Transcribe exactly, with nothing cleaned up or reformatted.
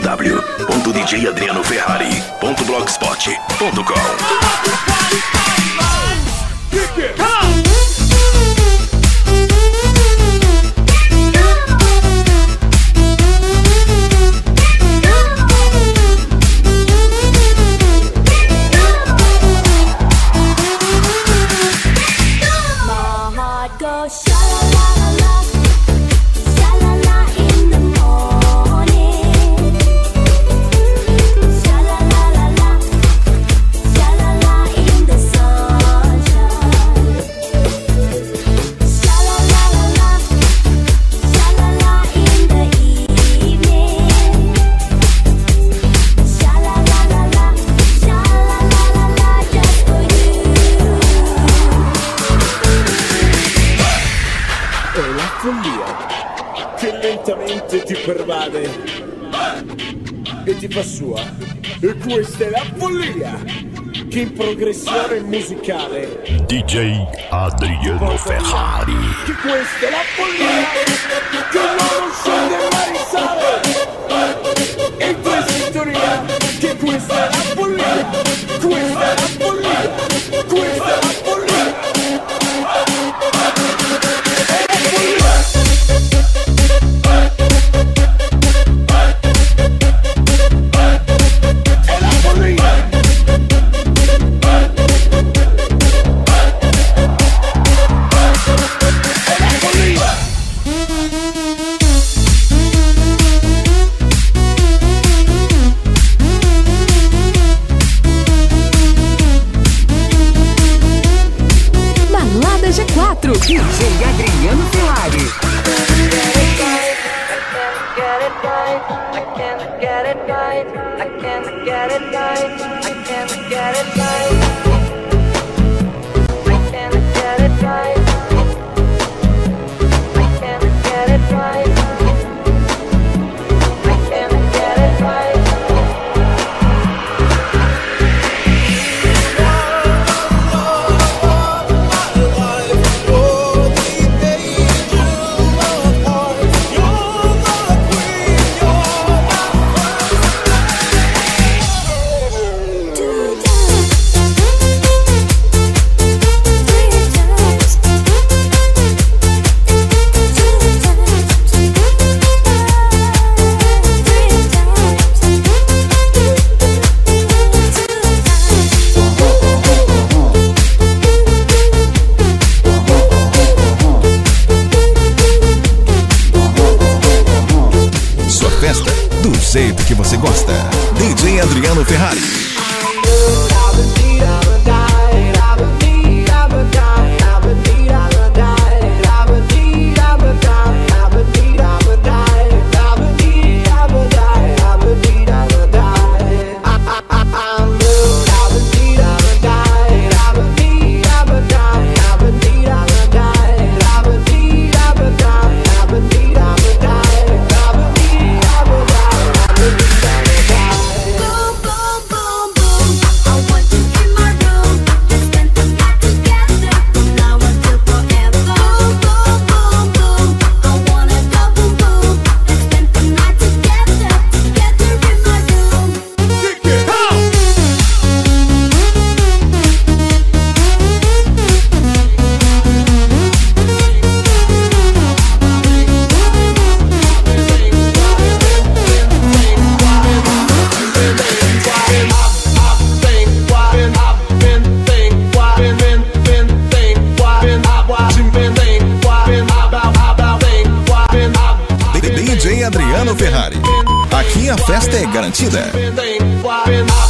w ponto d j adriano ferrari ponto blogspot ponto com. Ti pervade e ti fa sua, e questa è la follia che in progressione musicale D J Adriano Ferrari. Che questa è la follia che non scende mai risale, e tu in sintonia che questa è la follia, questa è la follia, questa è la follia. D J Adriano Ferrari. Do jeito que você gosta. D J Adriano Ferrari. D J Adriano Ferrari. Aqui a festa é garantida.